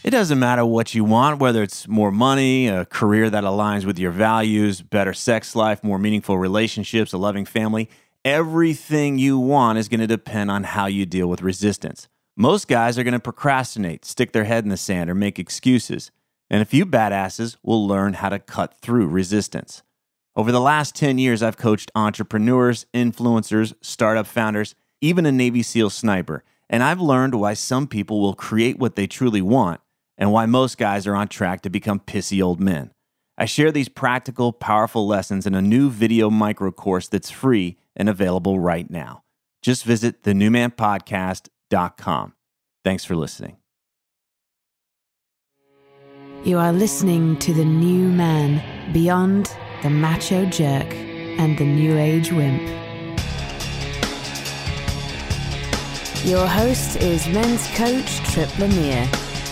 It doesn't matter what you want, whether it's more money, a career that aligns with your values, better sex life, more meaningful relationships, a loving family. Everything you want is going to depend on how you deal with resistance. Most guys are going to procrastinate, stick their head in the sand, or make excuses. And a few badasses will learn how to cut through resistance. Over the last 10 years, I've coached entrepreneurs, influencers, startup founders, even a Navy SEAL sniper. And I've learned why some people will create what they truly want and why most guys are on track to become pissy old men. I share these practical, powerful lessons in a new video micro course that's free and available right now. Just visit thenewmanpodcast.com. Thanks for listening. You are listening to The New Man, beyond the macho jerk and the new age wimp. Your host is men's coach Trip Lanier.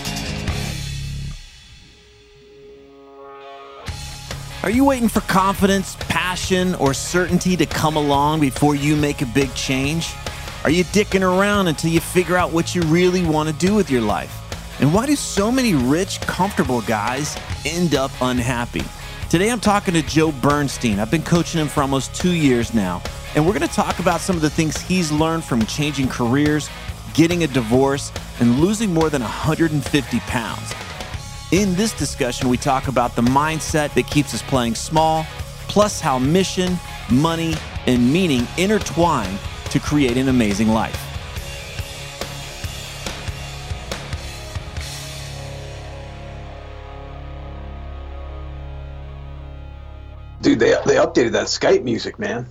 Are you waiting for confidence, passion, or certainty to come along before you make a big change? Are you dicking around until you figure out what you really want to do with your life? And why do so many rich, comfortable guys end up unhappy? Today I'm talking to Joe Bernstein. I've been coaching him for almost 2 years now. And we're going to talk about some of the things he's learned from changing careers, getting a divorce, and losing more than 150 pounds. In this discussion, we talk about the mindset that keeps us playing small, plus how mission, money, and meaning intertwine to create an amazing life. Dude, they updated that Skype music, man.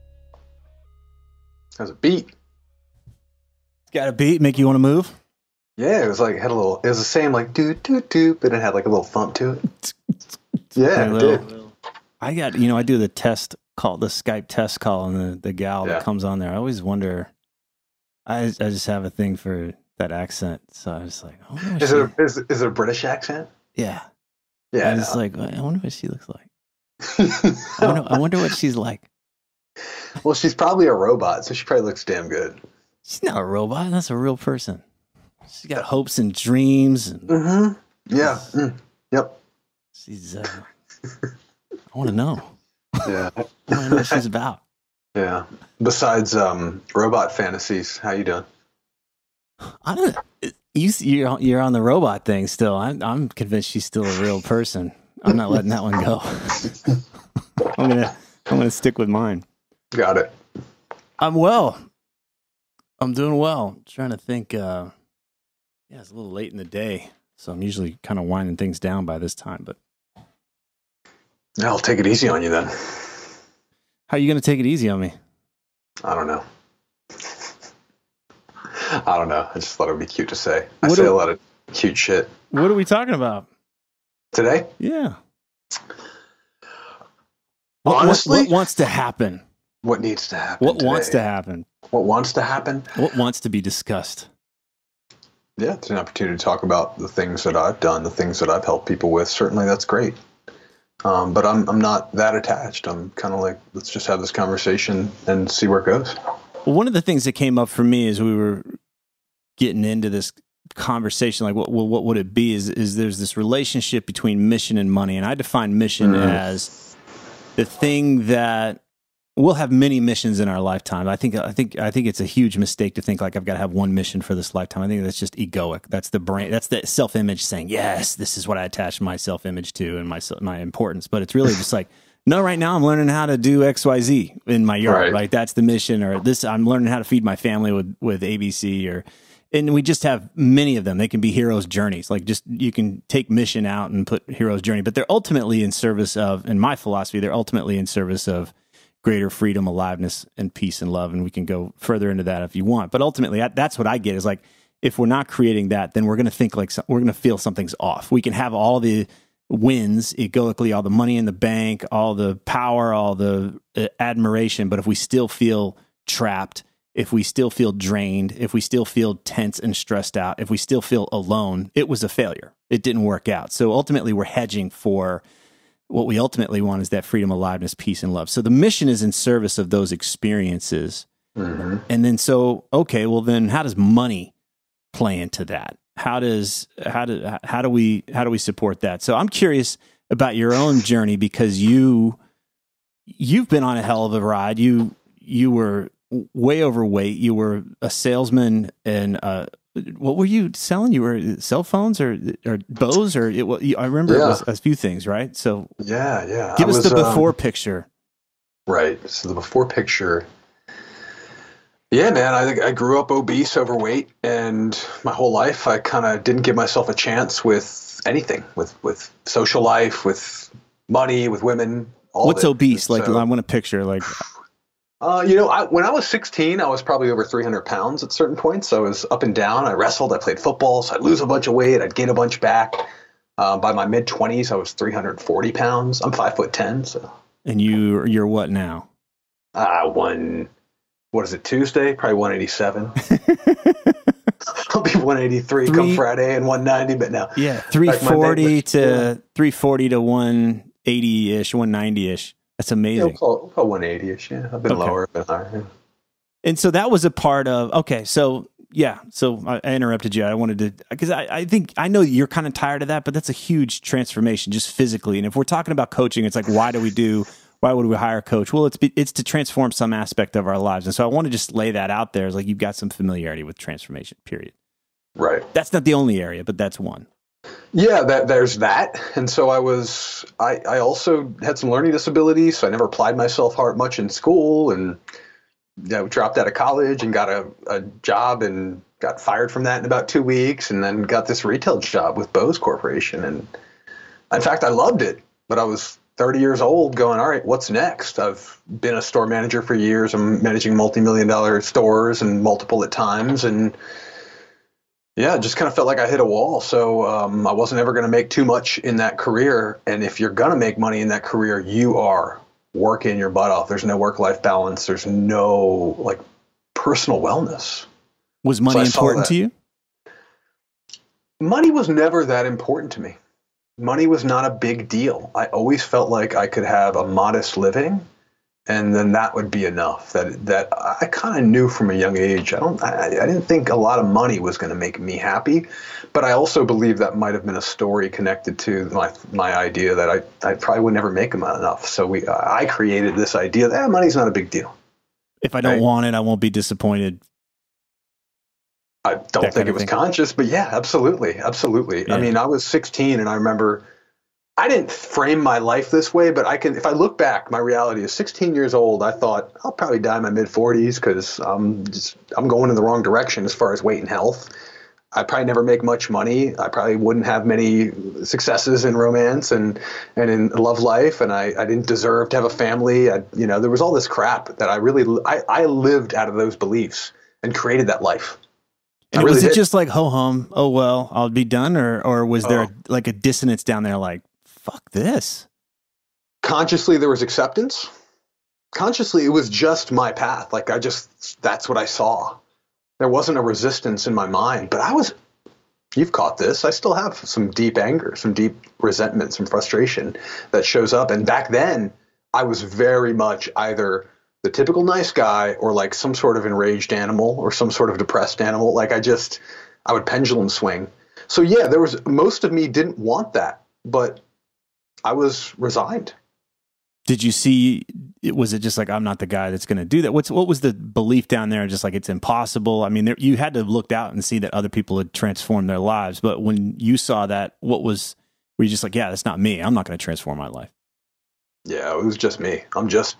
Has a beat. It's got a beat, make you want to move? Yeah, it was like, it was the same, like, doo, doo, doo, but it had like a little thump to it. Yeah, it did. I do the test call, the Skype test call, and the gal that comes on there. I always wonder, I just have a thing for that accent. So I was like, is it a British accent? Yeah. Yeah. I was like, I wonder what she looks like. I wonder what she's like. Well, she's probably a robot, so she probably looks damn good. She's not a robot. That's a real person. She's got hopes and dreams. And Yeah. Yep. She's, I want to know. Yeah. I want to know what she's about. Yeah. Besides robot fantasies, how you doing? I don't. You're on the robot thing still. I'm convinced she's still a real person. I'm not letting that one go. I'm gonna stick with mine. Got it. I'm well. I'm doing well. Trying to think. It's a little late in the day, so I'm usually kind of winding things down by this time. But yeah, I'll take it easy on you then. How are you gonna take it easy on me? I don't know. I just thought it would be cute to say. I say a lot of cute shit. What are we talking about today? Yeah. Honestly, what wants to happen? What needs to happen? What wants to happen? What wants to happen? What wants to be discussed? Yeah, it's an opportunity to talk about the things that I've done, the things that I've helped people with. Certainly, that's great. But I'm not that attached. I'm kind of like, let's just have this conversation and see where it goes. Well, one of the things that came up for me as we were getting into this conversation, like what would it be? Is there's this relationship between mission and money, and I define mission as the thing that we'll have many missions in our lifetime. I think it's a huge mistake to think like I've got to have one mission for this lifetime. I think that's just egoic. That's the brain. That's the self-image saying, yes, this is what I attach my self-image to and my importance. But it's really just like, no, right now I'm learning how to do XYZ in my yard. Right. Like that's the mission, or this I'm learning how to feed my family with ABC, and we just have many of them. They can be hero's journeys. Like just you can take mission out and put hero's journey, but they're ultimately in service of, in my philosophy, they're ultimately in service of greater freedom, aliveness, and peace and love. And we can go further into that if you want. But ultimately, that's what I get is like, if we're not creating that, then we're going to think like we're going to feel something's off. We can have all the wins egoically, all the money in the bank, all the power, all the admiration. But if we still feel trapped, if we still feel drained, if we still feel tense and stressed out, if we still feel alone, it was a failure. It didn't work out. So ultimately, we're hedging for what we ultimately want is that freedom, aliveness, peace, and love. So the mission is in service of those experiences. Mm-hmm. And then okay, well then how does money play into that? how do we support that? So I'm curious about your own journey, because you've been on a hell of a ride. You were way overweight. You were a salesman, and what were you selling? You were cell phones or Bose, or I remember it was a few things, right? So yeah. Give us the before picture. Right. So the before picture. Yeah, man, I think I grew up obese, overweight, and my whole life I kind of didn't give myself a chance with anything, with social life, with money, with women. What's obese? Like, I want to picture, like. When I was 16, I was probably over 300 pounds at certain points. I was up and down. I wrestled. I played football. So I'd lose a bunch of weight. I'd gain a bunch back. By my mid 20s, I was 340 pounds. I'm 5'10". So. And you're what now? What is it, Tuesday? Probably 187. I'll be 183 come Friday and 190, but no. Yeah, 340 to 180-ish, 190-ish. That's amazing. Yeah, about 180-ish, yeah. I've been lower, I've been higher. Yeah. And so that was a part of, so I interrupted you. I wanted to, because I think, I know you're kind of tired of that, but that's a huge transformation just physically. And if we're talking about coaching, it's like, why would we hire a coach? Well, it's to transform some aspect of our lives. And so I want to just lay that out there as like, you've got some familiarity with transformation, period. Right. That's not the only area, but that's one. Yeah, there's that. And so I also had some learning disabilities. So I never applied myself much in school, and dropped out of college and got a job and got fired from that in about 2 weeks, and then got this retail job with Bose Corporation. And in fact, I loved it, but I was 30 years old going, all right, what's next? I've been a store manager for years. I'm managing multi-million-dollar stores and multiple at times. And yeah, just kind of felt like I hit a wall. So I wasn't ever going to make too much in that career. And if you're going to make money in that career, you are working your butt off. There's no work-life balance. There's no like personal wellness. Was money important to you? Money was never that important to me. Money was not a big deal. I always felt like I could have a modest living, and then that would be enough. That I kind of knew from a young age. I didn't think a lot of money was going to make me happy, but I also believe that might have been a story connected to my idea that I probably would never make enough. So I created this idea that money's not a big deal. If I don't want it, I won't be disappointed. I don't think it was conscious, but yeah, absolutely. Yeah. I mean, I was 16, and I remember I didn't frame my life this way, but if I look back, my reality is 16 years old. I thought I'll probably die in my mid 40s because I'm going in the wrong direction as far as weight and health. I probably never make much money. I probably wouldn't have many successes in romance and in love life. And I didn't deserve to have a family. There was all this crap that I lived out of those beliefs and created that life. And was it just like, ho hum, oh, well, I'll be done? Or was there like a dissonance down there like, fuck this? Consciously, there was acceptance. Consciously, it was just my path. Like that's what I saw. There wasn't a resistance in my mind, but you've caught this. I still have some deep anger, some deep resentment, some frustration that shows up. And back then I was very much either the typical nice guy or like some sort of enraged animal or some sort of depressed animal. Like I would pendulum swing. So yeah, most of me didn't want that, but I was resigned. Did you see, was it just like, I'm not the guy that's going to do that? What was the belief down there? Just like, it's impossible. I mean, you had to have looked out and see that other people had transformed their lives. But when you saw that, were you just like, yeah, that's not me. I'm not going to transform my life. Yeah, it was just me. I'm just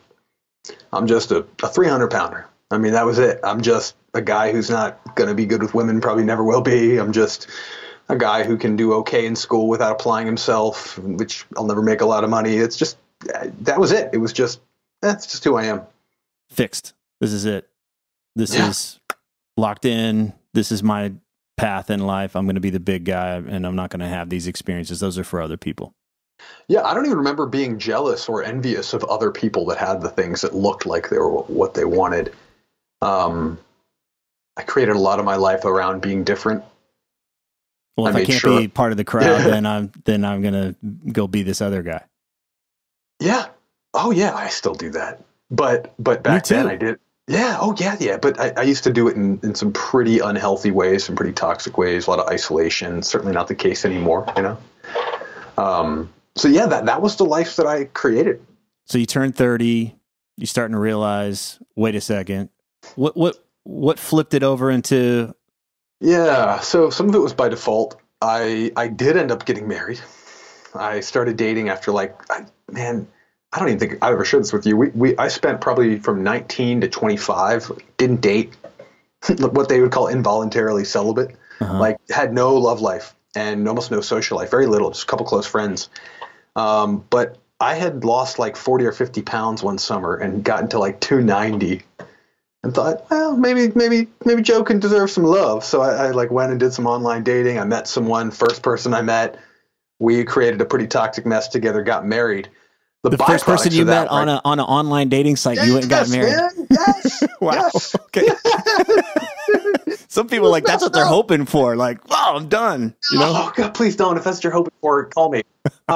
a 300 pounder. I mean, that was it. I'm just a guy who's not going to be good with women, probably never will be. I'm just a guy who can do okay in school without applying himself, which I'll never make a lot of money. It's just, that was it. It was just, that's just who I am. Fixed. This is it. This is locked in. This is my path in life. I'm going to be the big guy, and I'm not going to have these experiences. Those are for other people. Yeah, I don't even remember being jealous or envious of other people that had the things that looked like they were what they wanted. I created a lot of my life around being different. Well, if I can't be part of the crowd, then I'm going to go be this other guy. Yeah. Oh yeah, I still do that. But back then I did. Yeah. Oh, yeah. Yeah. But I used to do it in some pretty unhealthy ways, some pretty toxic ways, a lot of isolation. Certainly not the case anymore, you know? So yeah, that was the life that I created. So you turn 30, you're starting to realize, wait a second, what flipped it over into? Yeah. So some of it was by default. I did end up getting married. I started dating after man, I don't even think I ever shared this with you. I spent probably from 19 to 25, didn't date, what they would call involuntarily celibate, like had no love life and almost no social life, very little, just a couple close friends. But I had lost like 40 or 50 pounds one summer and gotten to like 290 and thought, well, maybe Joe can deserve some love. So I like went and did some online dating. I met someone, first person I met. We created a pretty toxic mess together, got married. The first person you met on an online dating site, you went and got married. Man, yes. Wow. Yes. Okay. Some people that's what they're hoping for. Like, wow, I'm done. You know? Oh God, please don't. If that's what you're hoping for, call me. They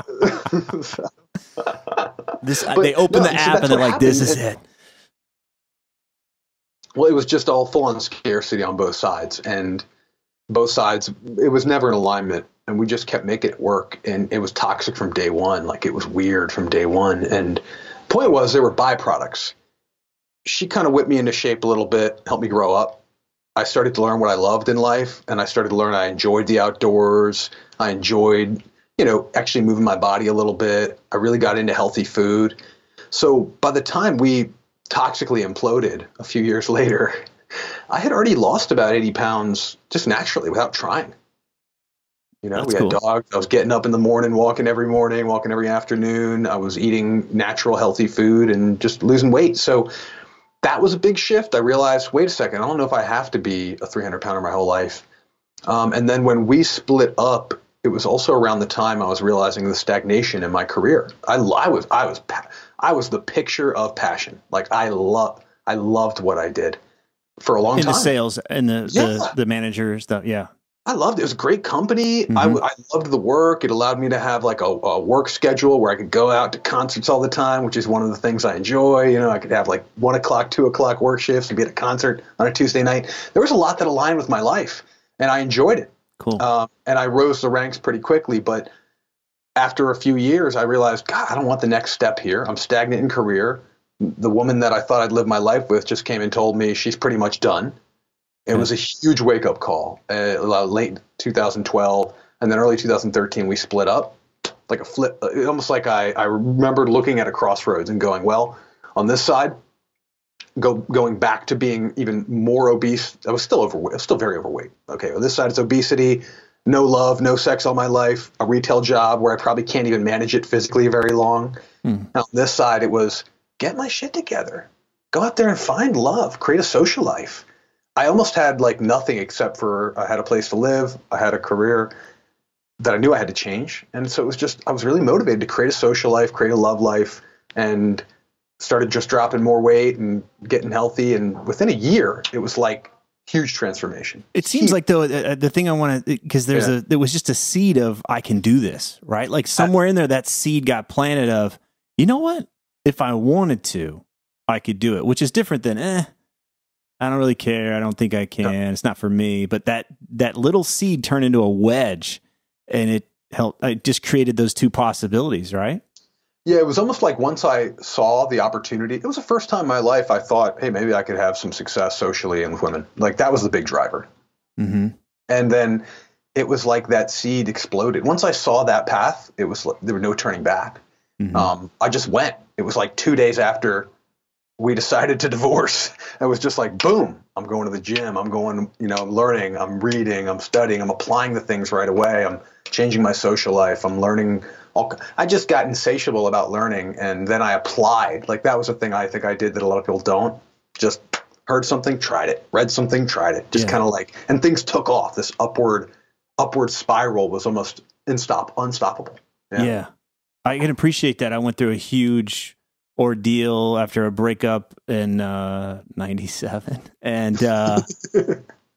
open the app and they're like, this is it. Well, it was just all full on scarcity on both sides, and both sides, it was never in alignment. And we just kept making it work, and it was toxic from day one. Like, it was weird from day one. And the point was, there were byproducts. She kind of whipped me into shape a little bit, helped me grow up. I started to learn what I loved in life, and I started to learn I enjoyed the outdoors. I enjoyed, actually moving my body a little bit. I really got into healthy food. So by the time we toxically imploded a few years later, I had already lost about 80 pounds just naturally without trying. We had dogs. I was getting up in the morning, walking every afternoon. I was eating natural, healthy food and just losing weight. So that was a big shift. I realized, wait a second, I don't know if I have to be a 300-pounder my whole life. And then when we split up, it was also around the time I was realizing the stagnation in my career. I was the picture of passion. Like, I loved what I did for a long time. In the sales and the manager stuff. Yeah. I loved it. It was a great company. Mm-hmm. I loved the work. It allowed me to have like a work schedule where I could go out to concerts all the time, which is one of the things I enjoy. I could have like 1 o'clock, 2 o'clock work shifts and be at a concert on a Tuesday night. There was a lot that aligned with my life, and I enjoyed it. Cool. And I rose the ranks pretty quickly. But after a few years, I realized, God, I don't want the next step here. I'm stagnant in career. The woman that I thought I'd live my life with just came and told me she's pretty much done. It was a huge wake-up call. Late 2012 and then early 2013, we split up like a flip. Almost like I remembered looking at a crossroads and going, well, on this side, going back to being even more obese. I was still overweight. I was still very overweight. Okay, on this side, it's obesity, no love, no sex all my life, a retail job where I probably can't even manage it physically very long. Now, on this side, it was get my shit together. Go out there and find love. Create a social life. I almost had like nothing except for I had a place to live. I had a career that I knew I had to change. And so it was just, I was really motivated to create a social life, create a love life, and started just dropping more weight and getting healthy. And within a year, it was like huge transformation. It seems like though, the thing I want to, because there was just a seed of, I can do this, right? Like somewhere in there, that seed got planted of, you know what? If I wanted to, I could do it, which is different than, I don't really care. I don't think I can. No. It's not for me. But that little seed turned into a wedge, and it just created those two possibilities, right? Yeah, it was almost like once I saw the opportunity, it was the first time in my life I thought, hey, maybe I could have some success socially and with women. Like, that was the big driver. Mm-hmm. And then it was like that seed exploded. Once I saw that path, it was there was no turning back. Mm-hmm. I just went. It was like 2 days after we decided to divorce. It was just like, boom, I'm going to the gym. I'm going, learning, I'm reading, I'm studying, I'm applying the things right away. I'm changing my social life. I'm learning. I just got insatiable about learning. And then I applied. Like, that was a thing I think I did that a lot of people don't. Just heard something, tried it, read something, tried it. Just kind of like, and things took off. This upward spiral was almost unstoppable. Yeah. I can appreciate that. I went through a huge ordeal after a breakup in 97, and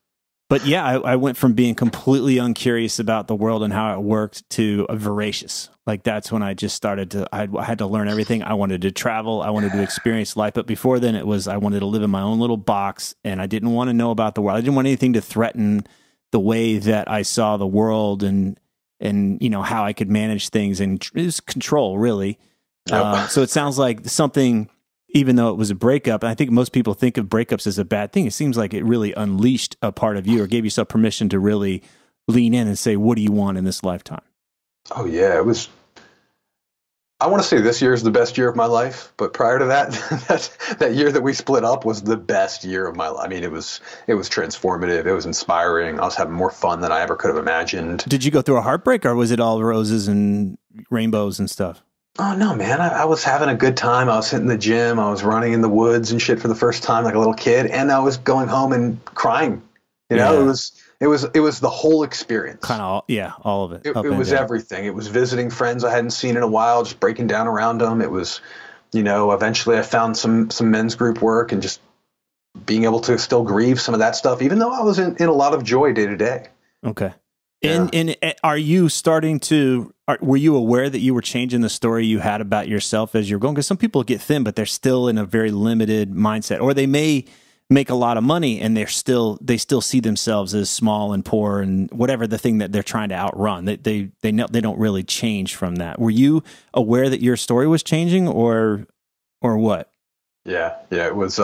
But yeah, I went from being completely uncurious about the world and how it worked to a voracious. Like that's when I just started to, I had to learn everything. I wanted to travel. I wanted to experience life. But before then it was, I wanted to live in my own little box and I didn't want to know about the world. I didn't want anything to threaten the way that I saw the world and you know, how I could manage things, and it was control really. So it sounds like something, even though it was a breakup, and I think most people think of breakups as a bad thing. It seems like it really unleashed a part of you or gave yourself permission to really lean in and say, what do you want in this lifetime? Oh yeah, it was. I want to say this year is the best year of my life, but prior to that, that year that we split up was the best year of my life. I mean, it was transformative. It was inspiring. I was having more fun than I ever could have imagined. Did you go through a heartbreak, or was it all roses and rainbows and stuff? Oh no, man! I was having a good time. I was hitting the gym. I was running in the woods and shit for the first time, like a little kid, and I was going home and crying. You know, it was the whole experience. Kind of, all of it. It was everything. It was visiting friends I hadn't seen in a while, just breaking down around them. It was, you know, eventually I found some men's group work and just being able to still grieve some of that stuff, even though I was in a lot of joy day to day. Okay. Yeah. And are you starting to, were you aware that you were changing the story you had about yourself as you're going? Because some people get thin, but they're still in a very limited mindset, or they may make a lot of money and they still see themselves as small and poor and whatever the thing that they're trying to outrun. They don't really change from that. Were you aware that your story was changing, or what? Yeah. It was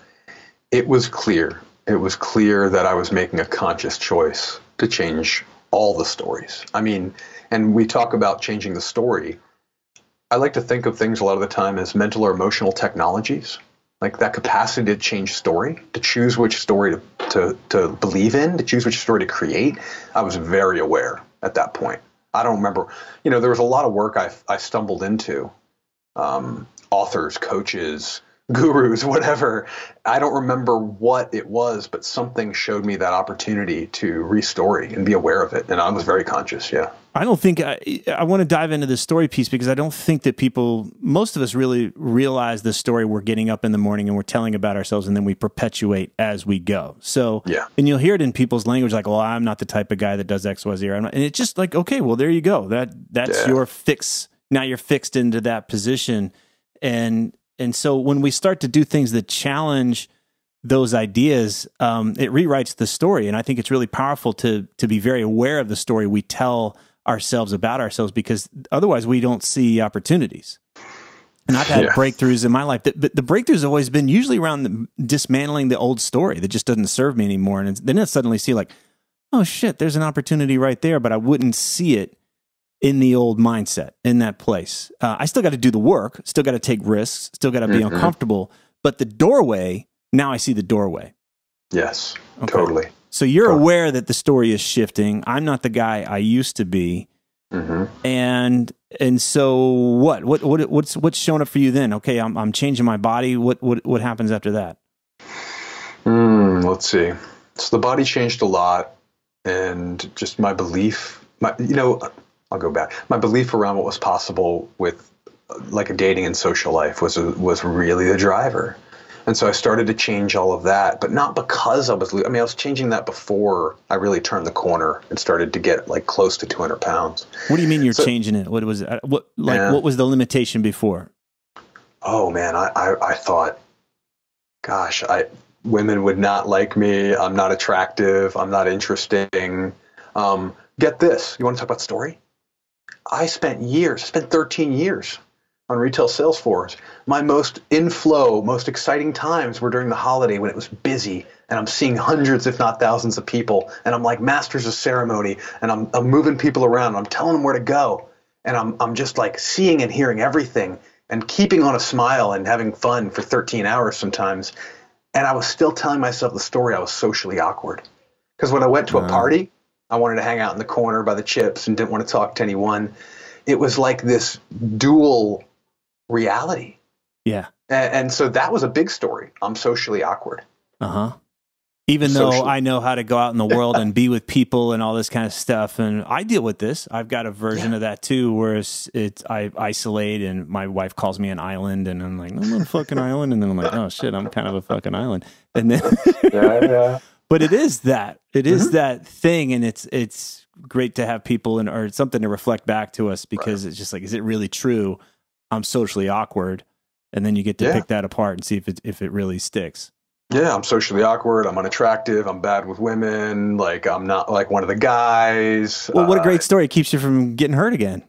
clear. It was clear that I was making a conscious choice to change all the stories. I mean, and we talk about changing the story. I like to think of things a lot of the time as mental or emotional technologies, like that capacity to change story, to choose which story to believe in, to choose which story to create. I was very aware at that point. I don't remember, you know, there was a lot of work I stumbled into, authors, coaches, gurus, whatever. I don't remember what it was, but something showed me that opportunity to restory and be aware of it. And I was very conscious. Yeah. I don't think I want to dive into the story piece, because I don't think that most of us really realize the story we're getting up in the morning and we're telling about ourselves, and then we perpetuate as we go. So, yeah. And you'll hear it in people's language, like, well, I'm not the type of guy that does X, Y, Z. And it's just like, okay, well, there you go. That's your fix. Now you're fixed into that position. And so when we start to do things that challenge those ideas, it rewrites the story. And I think it's really powerful to be very aware of the story we tell ourselves about ourselves, because otherwise we don't see opportunities. And I've had breakthroughs in my life. But the breakthroughs have always been usually around dismantling the old story that just doesn't serve me anymore. And then I suddenly see like, oh shit, there's an opportunity right there, but I wouldn't see it in the old mindset, in that place. I still got to do the work, still got to take risks, still got to be uncomfortable. But the doorway, now I see the doorway. Yes, okay. Totally. So you're aware that the story is shifting. I'm not the guy I used to be. Mm-hmm. And so what's showing up for you then? Okay, I'm changing my body. What happens after that? Let's see. So the body changed a lot, and just my belief, I'll go back. My belief around what was possible with like a dating and social life was really the driver. And so I started to change all of that, but not because I was changing that before I really turned the corner and started to get like close to 200 pounds. What do you mean you're changing it? What was it? What was the limitation before? Oh man, I thought, gosh, women would not like me. I'm not attractive. I'm not interesting. Get this. You want to talk about story? I spent 13 years on retail sales floors. My most most exciting times were during the holiday when it was busy and I'm seeing hundreds, if not thousands of people. And I'm like masters of ceremony, and I'm moving people around. And I'm telling them where to go. And I'm just like seeing and hearing everything and keeping on a smile and having fun for 13 hours sometimes. And I was still telling myself the story. I was socially awkward, because when I went to a party, I wanted to hang out in the corner by the chips and didn't want to talk to anyone. It was like this dual reality. Yeah. And so that was a big story. I'm socially awkward. Uh-huh. Even though I know how to go out in the world and be with people and all this kind of stuff. And I deal with this. I've got a version of that too, where I isolate, and my wife calls me an island, and I'm like, I'm not a fucking island. And then I'm like, oh shit, I'm kind of a fucking island. And then, But it is that. It is that thing, and it's great to have people or something to reflect back to us, because it's just like, is it really true? I'm socially awkward, and then you get to pick that apart and see if it really sticks. Yeah, I'm socially awkward. I'm unattractive. I'm bad with women. Like, I'm not like one of the guys. Well, what a great story. It keeps you from getting hurt again.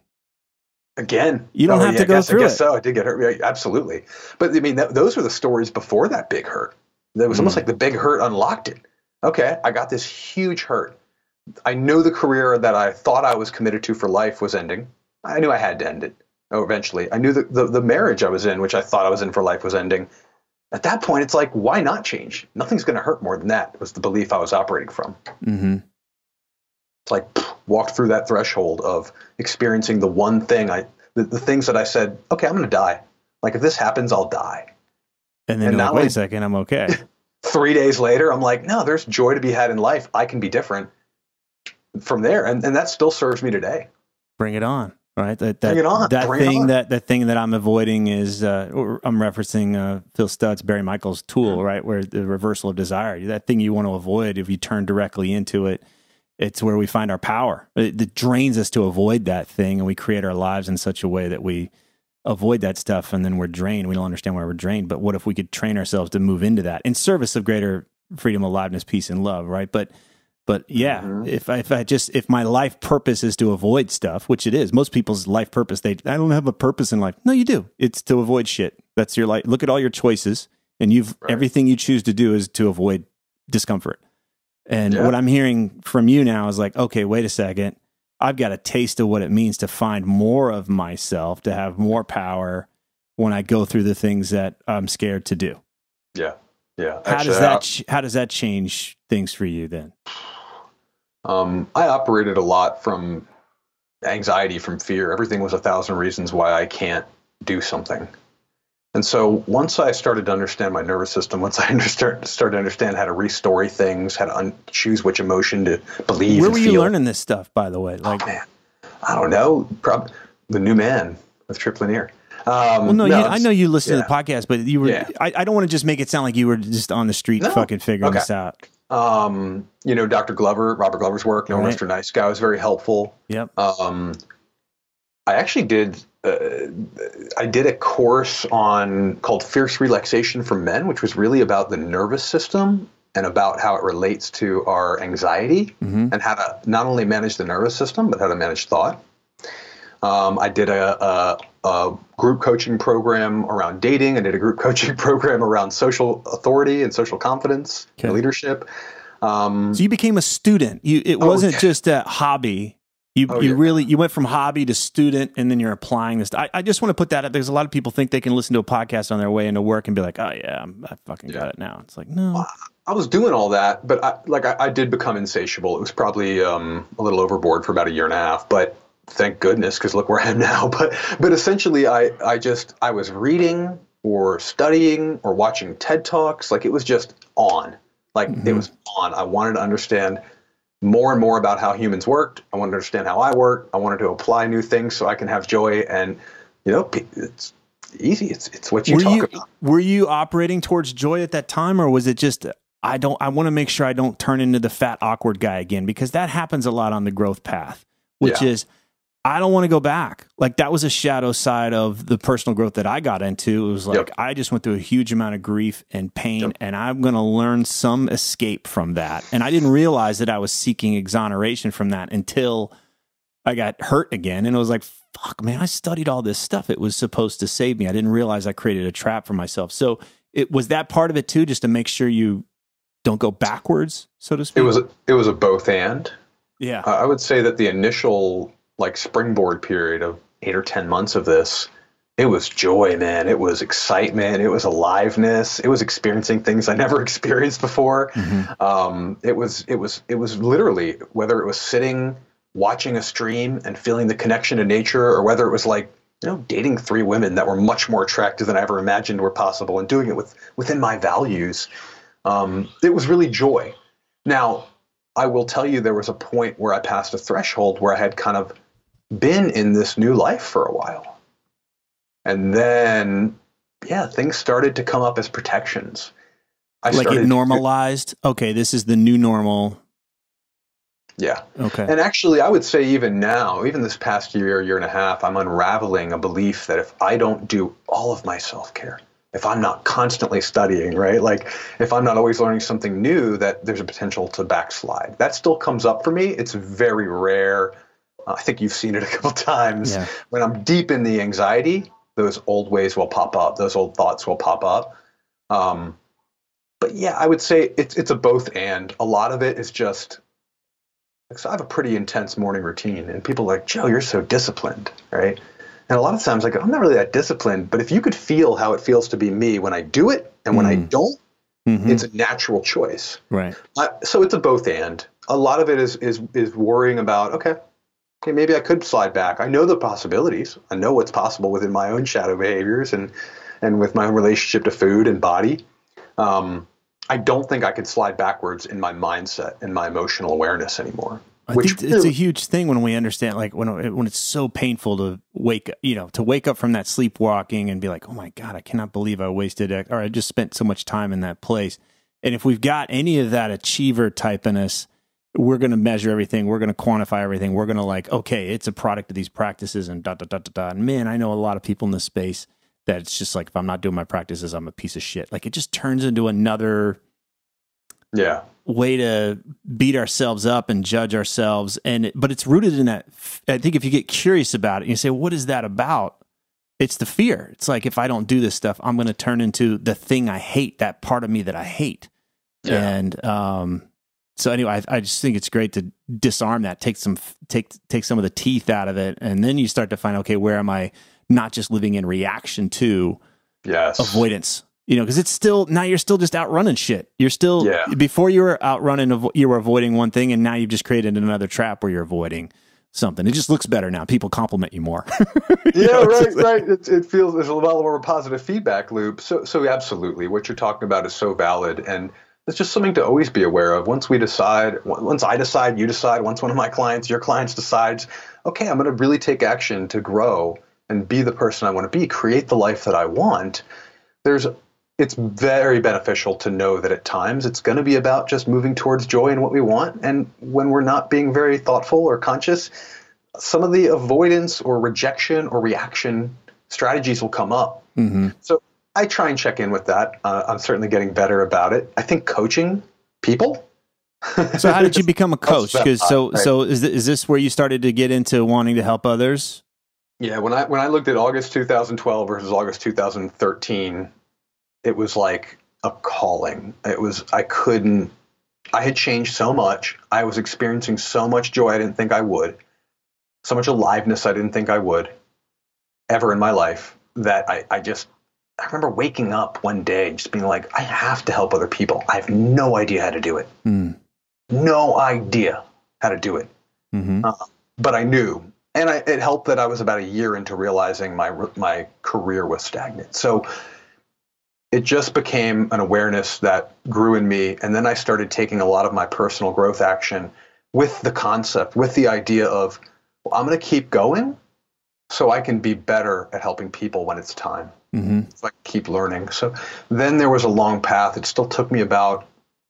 You don't have to go through it. I guess so. I did get hurt. Yeah, absolutely. But I mean, those were the stories before that big hurt. It was almost like the big hurt unlocked it. Okay, I got this huge hurt. I knew the career that I thought I was committed to for life was ending. I knew I had to end it eventually. I knew the marriage I was in, which I thought I was in for life, was ending. At that point, it's like, why not change? Nothing's going to hurt more than that, was the belief I was operating from. Mm-hmm. It's like, walked through that threshold of experiencing the one thing, the things that I said, okay, I'm going to die. Like, if this happens, I'll die. And then wait a second, I'm okay. 3 days later, I'm like, no, there's joy to be had in life. I can be different from there. And that still serves me today. Bring it on. Right. Bring it on. That thing that I'm avoiding is, I'm referencing Phil Studd's Barry Michaels tool, right? Where the reversal of desire, that thing you want to avoid, if you turn directly into it, it's where we find our power. It drains us to avoid that thing, and we create our lives in such a way that we avoid that stuff, and then we're drained. We don't understand why we're drained. But what if we could train ourselves to move into that in service of greater freedom, aliveness, peace, and love, right? But yeah, if my life purpose is to avoid stuff, which it is, most people's life purpose, I don't have a purpose in life. No, you do. It's to avoid shit. That's your life. Look at all your choices, and everything you choose to do is to avoid discomfort. And what I'm hearing from you now is like, okay, wait a second. I've got a taste of what it means to find more of myself, to have more power when I go through the things that I'm scared to do. Yeah. Yeah. How does that change things for you then? I operated a lot from anxiety, from fear. Everything was 1,000 reasons why I can't do something. And so once I started to understand my nervous system, once I started to understand how to restory things, how to choose which emotion to believe. Where were you learning this stuff, by the way? Like, man, I don't know. The New Man with Trip Lanier. I know you listen to the podcast, but you were. I don't want to just make it sound like you were just on the street fucking figuring this out. Dr. Glover, Robert Glover's work, No Mr. Nice Guy, was very helpful. Yep. I actually did. I did a course called Fierce Relaxation for Men, which was really about the nervous system and about how it relates to our anxiety and how to not only manage the nervous system, but how to manage thought. I did a group coaching program around dating. I did a group coaching program around social authority and social confidence and leadership. So you became a student. It wasn't just a hobby. You went from hobby to student, and then you're applying this. I just want to put that up because a lot of people think they can listen to a podcast on their way into work and be like, oh yeah, I fucking got it now. It's like, no. Well, I was doing all that, but I did become insatiable. It was probably a little overboard for about a year and a half, but thank goodness, because look where I am now. But essentially, I was reading or studying or watching TED Talks. Like, it was just on. It was on. I wanted to understand more and more about how humans worked. I wanted to understand how I work. I wanted to apply new things so I can have joy. And, it's easy. It's what you talk about. Were you operating towards joy at that time, or was it just, I want to make sure I don't turn into the fat, awkward guy again? Because that happens a lot on the growth path, which is, I don't want to go back. Like, that was a shadow side of the personal growth that I got into. It was like, I just went through a huge amount of grief and pain, and I'm going to learn some escape from that. And I didn't realize that I was seeking exoneration from that until I got hurt again. And it was like, fuck, man, I studied all this stuff. It was supposed to save me. I didn't realize I created a trap for myself. So was that part of it too, just to make sure you don't go backwards, so to speak? It was a both and. Yeah. I would say that the initial springboard period of 8 or 10 months of this, it was joy, man. It was excitement. It was aliveness. It was experiencing things I never experienced before. It was literally, whether it was sitting, watching a stream and feeling the connection to nature, or whether it was dating 3 women that were much more attractive than I ever imagined were possible, and doing it within my values. It was really joy. Now, I will tell you, there was a point where I passed a threshold where I had kind of been in this new life for a while. And then, things started to come up as protections. Like it normalized? Okay, this is the new normal. Yeah. Okay. And actually, I would say even now, even this past year and a half, I'm unraveling a belief that if I don't do all of my self-care, if I'm not constantly studying, right? Like if I'm not always learning something new, that there's a potential to backslide. That still comes up for me. It's very rare. I think you've seen it a couple times. Yeah. When I'm deep in the anxiety, those old ways will pop up. Those old thoughts will pop up. But yeah, I would say it's a both and. A lot of it is just, so I have a pretty intense morning routine, and people are like, Joe, you're so disciplined, right? And a lot of times, like, I'm not really that disciplined, but if you could feel how it feels to be me when I do it and when I don't, it's a natural choice. Right. So it's a both and. A lot of it is worrying about, okay, maybe I could slide back. I know the possibilities. I know what's possible within my own shadow behaviors and with my own relationship to food and body. I don't think I could slide backwards in my mindset and my emotional awareness anymore. I think it's a huge thing when we understand, like when it's so painful to wake up from that sleepwalking and be like, oh my God, I cannot believe I wasted it, or I just spent so much time in that place. And if we've got any of that achiever type in us, we're going to measure everything. We're going to quantify everything. We're going to like, okay, it's a product of these practices and ... And man, I know a lot of people in this space that it's just like, if I'm not doing my practices, I'm a piece of shit. Like it just turns into another way to beat ourselves up and judge ourselves. But it's rooted in that. I think if you get curious about it and you say, what is that about? It's the fear. It's like, if I don't do this stuff, I'm going to turn into the thing I hate, that part of me that I hate. Yeah. And, so anyway, I just think it's great to disarm that, take some of the teeth out of it. And then you start to find, okay, where am I not just living in reaction to avoidance? Because it's still, now you're still just outrunning shit. You're still, before you were outrunning, you were avoiding one thing, and now you've just created another trap where you're avoiding something. It just looks better now. People compliment you more. Right. It feels, there's a lot more of a positive feedback loop. So absolutely, what you're talking about is so valid. And it's just something to always be aware of. Once I decide, you decide, once one of my clients, your clients decides, okay, I'm going to really take action to grow and be the person I want to be, create the life that I want. It's very beneficial to know that at times it's going to be about just moving towards joy and what we want. And when we're not being very thoughtful or conscious, some of the avoidance or rejection or reaction strategies will come up. Mm-hmm. So I try and check in with that. I'm certainly getting better about it. I think coaching people. So how did you become a coach? Because so is this where you started to get into wanting to help others? Yeah, when I looked at August 2012 versus August 2013, it was like a calling. I had changed so much. I was experiencing so much joy I didn't think I would, so much aliveness I didn't think I would ever in my life, that I remember waking up one day just being like, I have to help other people. I have no idea how to do it. No idea how to do it. Mm-hmm. But I knew. And it helped that I was about a year into realizing my career was stagnant. So it just became an awareness that grew in me. And then I started taking a lot of my personal growth action with the concept, with the idea of, well, I'm going to keep going so I can be better at helping people when it's time. Mm-hmm. So I can keep learning. So then there was a long path. It still took me about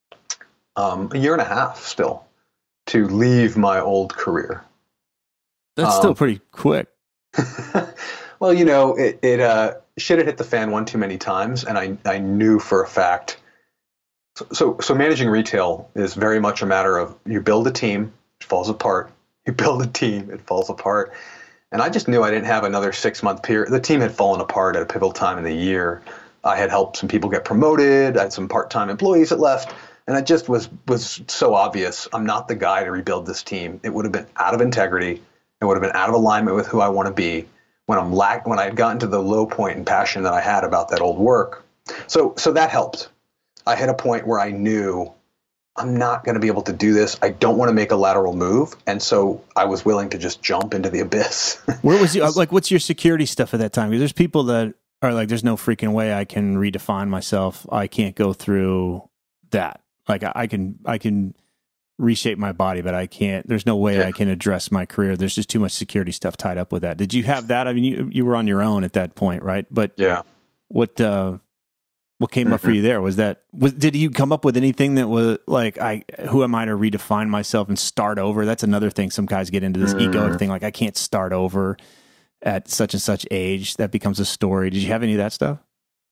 a year and a half still to leave my old career. That's still pretty quick. Well, shit had hit the fan one too many times, and I knew for a fact. So managing retail is very much a matter of, you build a team, it falls apart. You build a team, it falls apart. And I just knew I didn't have another 6-month period. The team had fallen apart at a pivotal time in the year. I had helped some people get promoted. I had some part-time employees that left. And it just was so obvious. I'm not the guy to rebuild this team. It would have been out of integrity. It would have been out of alignment with who I want to be when I had gotten to the low point in passion that I had about that old work. So that helped. I hit a point where I knew I'm not going to be able to do this. I don't want to make a lateral move. And so I was willing to just jump into the abyss. Where was you? Like, what's your security stuff at that time? Because there's people that are like, there's no freaking way I can redefine myself. I can't go through that. Like I can reshape my body, but I can't, there's no way I can address my career. There's just too much security stuff tied up with that. Did you have that? I mean, you were on your own at that point, right? But yeah, what What came up for you there? Did you come up with anything that was like, who am I to redefine myself and start over? That's another thing. Some guys get into this ego thing. Like, I can't start over at such and such age. That becomes a story. Did you have any of that stuff?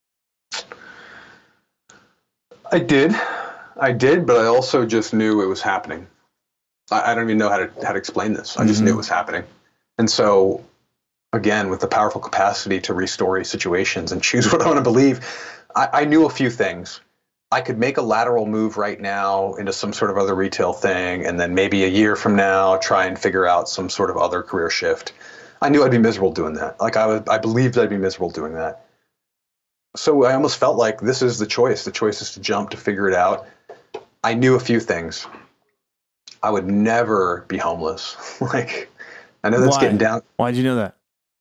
I did, but I also just knew it was happening. I don't even know how to explain this. I just knew it was happening. And so, again, with the powerful capacity to restory situations and choose what I want to believe, I knew a few things. I could make a lateral move right now into some sort of other retail thing, and then maybe a year from now try and figure out some sort of other career shift. I knew I'd be miserable doing that. Like, I believed I'd be miserable doing that. So I almost felt like this is the choice. The choice is to jump, to figure it out. I knew a few things. I would never be homeless. Like, I know that's getting down. Why'd you know that?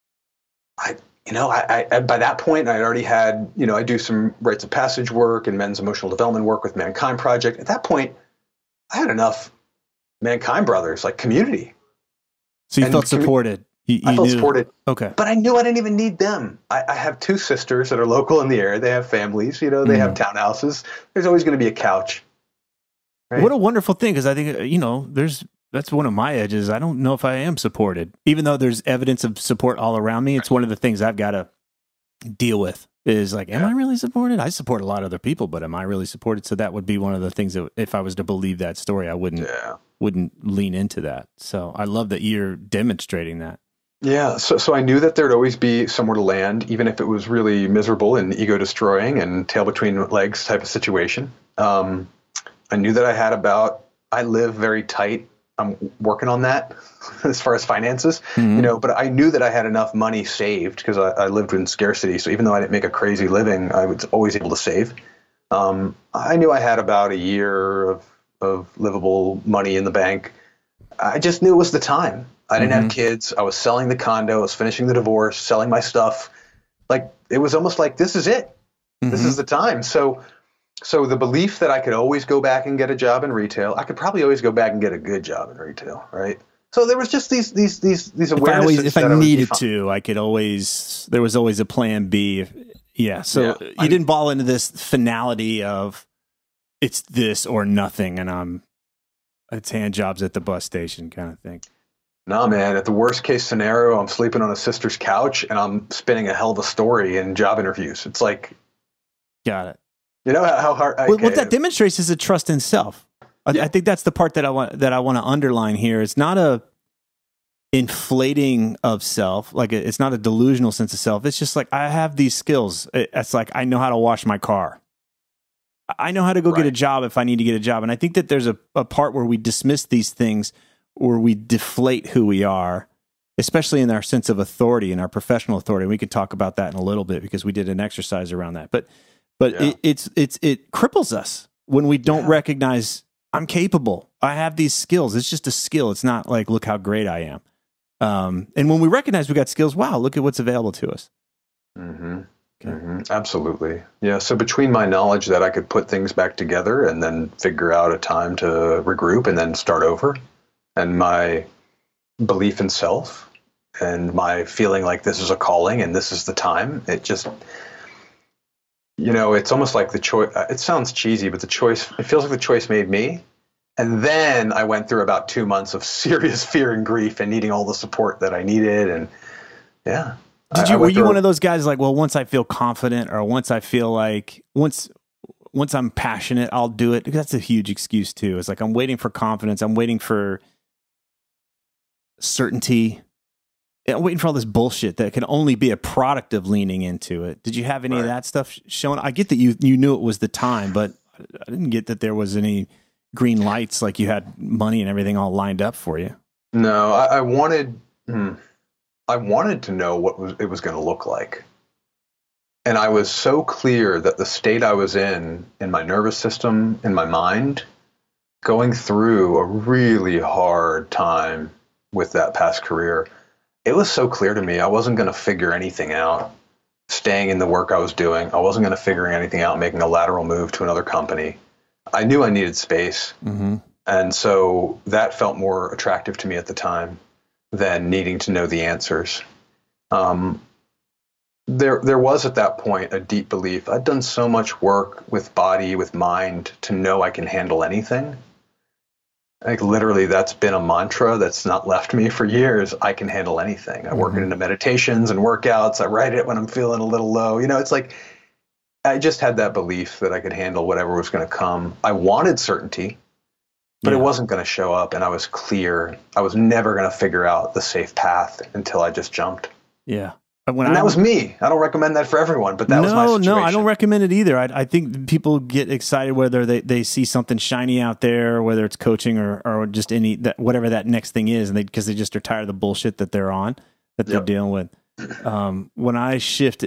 I by that point, I already had, I do some rites of passage work and men's emotional development work with Mankind Project. At that point, I had enough Mankind brothers, like community. So you felt supported. I felt supported. Okay. But I knew I didn't even need them. I have 2 sisters that are local in the area. They have families, they have townhouses. There's always going to be a couch. Right? What a wonderful thing. Because I think, that's one of my edges. I don't know if I am supported. Even though there's evidence of support all around me, it's one of the things I've got to deal with is like, am I really supported? I support a lot of other people, but am I really supported? So that would be one of the things that if I was to believe that story, I wouldn't lean into that. So I love that you're demonstrating that. Yeah. So I knew that there'd always be somewhere to land, even if it was really miserable and ego destroying and tail between legs type of situation. I knew that I live very tight. I'm working on that as far as finances, but I knew that I had enough money saved because I lived in scarcity. So even though I didn't make a crazy living, I was always able to save. I knew I had about a year of livable money in the bank. I just knew it was the time. I didn't have kids. I was selling the condo. I was finishing the divorce, selling my stuff. Like, it was almost like, this is it. This is the time. So the belief that I could always go back and get a job in retail, I could probably always go back and get a good job in retail, right? So there was just these awarenesses. If I needed to, I could always. There was always a plan B. So you didn't ball into this finality of it's this or nothing, and it's hand jobs at the bus station kind of thing. No, man. At the worst case scenario, I'm sleeping on a sister's couch and I'm spinning a hell of a story in job interviews. It's like, got it. You know how hard. What that demonstrates is a trust in self. I think that's the part that I want to underline here. It's not a inflating of self, like it's not a delusional sense of self. It's just like, I have these skills. It's like, I know how to wash my car. I know how to go get a job if I need to get a job. And I think that there's a part where we dismiss these things, or we deflate who we are, especially in our sense of authority and our professional authority. We could talk about that in a little bit because we did an exercise around that. But it cripples us when we don't recognize I'm capable. I have these skills. It's just a skill. It's not like, look how great I am. And when we recognize we got skills, wow, look at what's available to us. Absolutely. Yeah. So between my knowledge that I could put things back together and then figure out a time to regroup and then start over, and my belief in self and my feeling like this is a calling and this is the time, it just, it's almost like the choice. It sounds cheesy, but it feels like the choice made me. And then I went through about 2 months of serious fear and grief and needing all the support that I needed. And were you one of those guys like, well, once I feel confident, or once I feel like once I'm passionate, I'll do it? That's a huge excuse too. It's like, I'm waiting for confidence. I'm waiting for certainty. I'm waiting for all this bullshit that can only be a product of leaning into it. Did you have any of that stuff shown? I get that you knew it was the time, but I didn't get that there was any green lights, like you had money and everything all lined up for you. No, I wanted to know what it was going to look like. And I was so clear that the state I was in my nervous system, in my mind, going through a really hard time with that past career, it was so clear to me I wasn't going to figure anything out staying in the work I was doing. I wasn't going to figure anything out making a lateral move to another company. I knew I needed space. And so that felt more attractive to me at the time than needing to know the answers. there was at that point a deep belief. I'd done so much work with body, with mind, to know I can handle anything. Like literally, that's been a mantra that's not left me for years. I can handle anything. I work it into meditations and workouts. I write it when I'm feeling a little low. It's like I just had that belief that I could handle whatever was going to come. I wanted certainty, but it wasn't going to show up. And I was clear. I was never going to figure out the safe path until I just jumped. Yeah. And that was me. I don't recommend that for everyone, but that was my situation. No, I don't recommend it either. I think people get excited whether they see something shiny out there, whether it's coaching or just whatever that next thing is, and because they just are tired of the bullshit that they're on, that they're dealing with. When I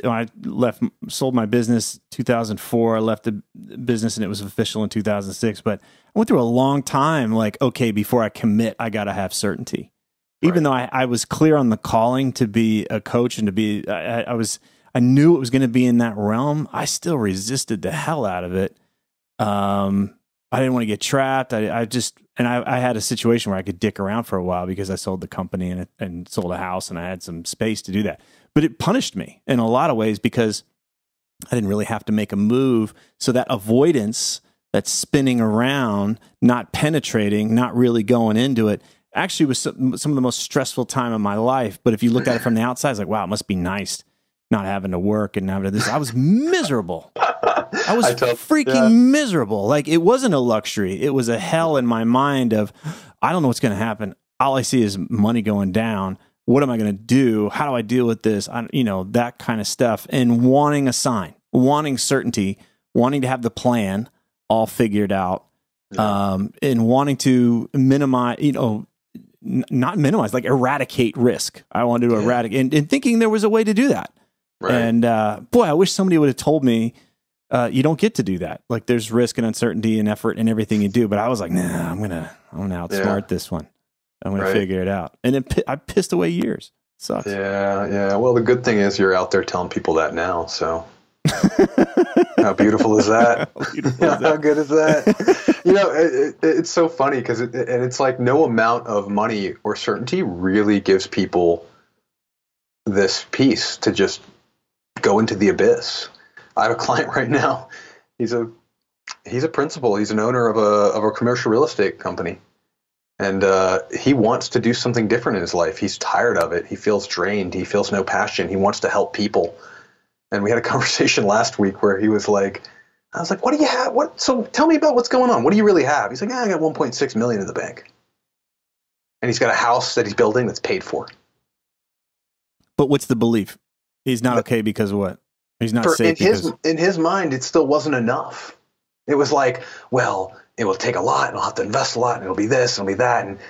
sold my business 2004. I left the business and it was official in 2006. But I went through a long time. Like, okay, before I commit, I got to have certainty. Even though I was clear on the calling to be a coach and to be, I knew it was going to be in that realm. I still resisted the hell out of it. I didn't want to get trapped. I had a situation where I could dick around for a while because I sold the company and sold a house and I had some space to do that. But it punished me in a lot of ways because I didn't really have to make a move. So that avoidance, that spinning around, not penetrating, not really going into it, actually was some of the most stressful time of my life. But if you look at it from the outside, it's like, wow, it must be nice not having to work and having to this. I was miserable. I was freaking miserable. Like it wasn't a luxury. It was a hell in my mind of, I don't know what's going to happen. All I see is money going down. What am I going to do? How do I deal with this? That kind of stuff. And wanting a sign, wanting certainty, wanting to have the plan all figured out, and wanting to minimize, not minimize, like eradicate risk. I wanted to eradicate and thinking there was a way to do that. Right. And boy, I wish somebody would have told me, you don't get to do that. Like there's risk and uncertainty and effort and everything you do. But I was like, nah, I'm gonna outsmart this one. I'm gonna figure it out. And I pissed away years. It sucks. Yeah. Well, the good thing is you're out there telling people that now. So how beautiful is that? How good is that? It's so funny because it's like no amount of money or certainty really gives people this peace to just go into the abyss. I have a client right now. He's a principal. He's an owner of a commercial real estate company, and he wants to do something different in his life. He's tired of it. He feels drained. He feels no passion. He wants to help people. And we had a conversation last week where he was like, I was like, what do you have? So tell me about what's going on. What do you really have? He's like, I got 1.6 million in the bank. And he's got a house that he's building that's paid for. But what's the belief? He's not okay because of what? He's not safe in his mind, it still wasn't enough. It was like, well, it will take a lot and I'll have to invest a lot and it'll be this and it'll be that. And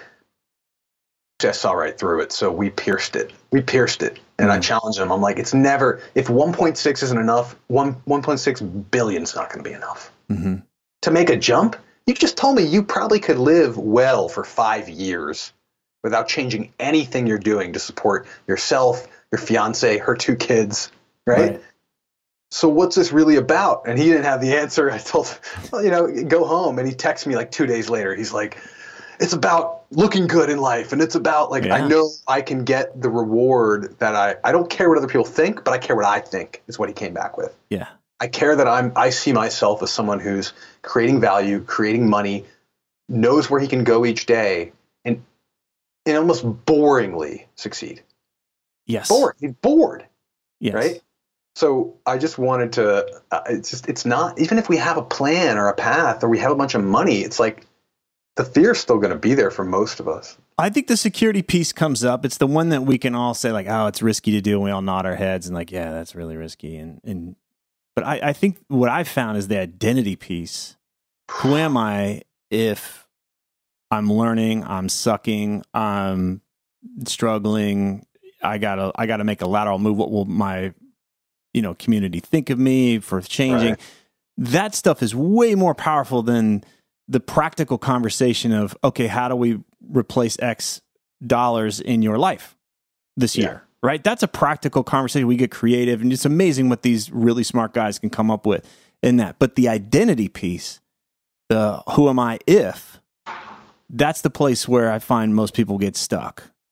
I saw right through it. So we pierced it. And I challenged him. I'm like, it's never, if 1.6 isn't enough, 1.6 billion is not going to be enough. Mm-hmm. To make a jump, you just told me you probably could live well for 5 years without changing anything you're doing to support yourself, your fiance, her 2 kids, right? So what's this really about? And he didn't have the answer. I told him, go home. And he texted me like 2 days later. He's like, it's about looking good in life. And it's about I know I can get the reward that I don't care what other people think, but I care what I think is what he came back with. Yeah. I care that I see myself as someone who's creating value, creating money, knows where he can go each day and almost boringly succeed. Yes. Bored. Yes. Right. So I just wanted to, it's not, even if we have a plan or a path or we have a bunch of money, it's like the fear's still going to be there for most of us. I think the security piece comes up. It's the one that we can all say like, oh, it's risky to do. And we all nod our heads and like, yeah, that's really risky. But I think what I've found is the identity piece. Who am I if I'm learning, I'm sucking, I'm struggling, I gotta make a lateral move. What will my community think of me for changing? Right. That stuff is way more powerful than the practical conversation of, okay, how do we replace X dollars in your life this year? Right? That's a practical conversation. We get creative, and it's amazing what these really smart guys can come up with in that. But the identity piece, the who am I if, that's the place where I find most people get stuck.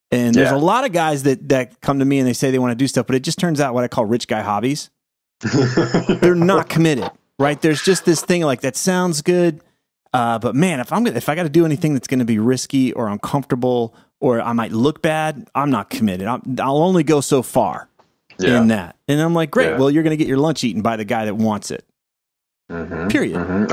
And there's a lot of guys that come to me and they say they want to do stuff, but it just turns out what I call rich guy hobbies. They're not committed, right? There's just this thing like that sounds good, but man, if I got to do anything that's going to be risky or uncomfortable or I might look bad, I'm not committed. I'll only go so far in that. And I'm like, great. Well, you're going to get your lunch eaten by the guy that wants it. Period.